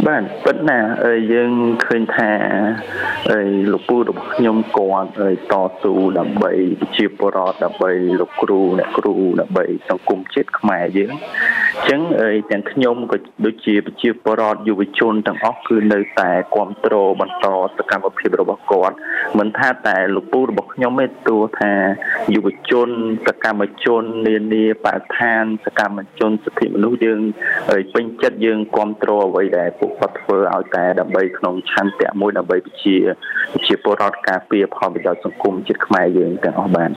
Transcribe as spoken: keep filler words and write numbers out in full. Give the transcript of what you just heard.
បានពិតណាអើយយើងឃើញថាអើយលោកពូរបស់ខ្ញុំគាត់អើយតស៊ូដើម្បីជាពលរដ្ឋដើម្បីលោកគ្រូអ្នកគ្រូដើម្បីសង្គមជាតិខ្មែរយើងអញ្ចឹងអើយទាំងខ្ញុំក៏ដូចជាប្រជាពលរដ្ឋយុវជនទាំងអស់គឺនៅតែគ្រប់គ្រងបន្តសកម្មភាពរបស់គាត់មិនថាតែលោកពូរបស់ខ្ញុំទេទោះថាយុវជនសកម្មជននានាបរិស្ថានសកម្មជនសិទ្ធិមនុស្សយើងអើយពេញចិត្តយើងគ្រប់គ្រងអ្វីដែលពួកគាត់ធ្វើឲ្យតែដើម្បីក្នុងឆន្ទៈមួយដើម្បីជាជាពលរដ្ឋការពារផលប្រយោជន៍សង្គមជាតិខ្មែរយើងទាំងអស់បាន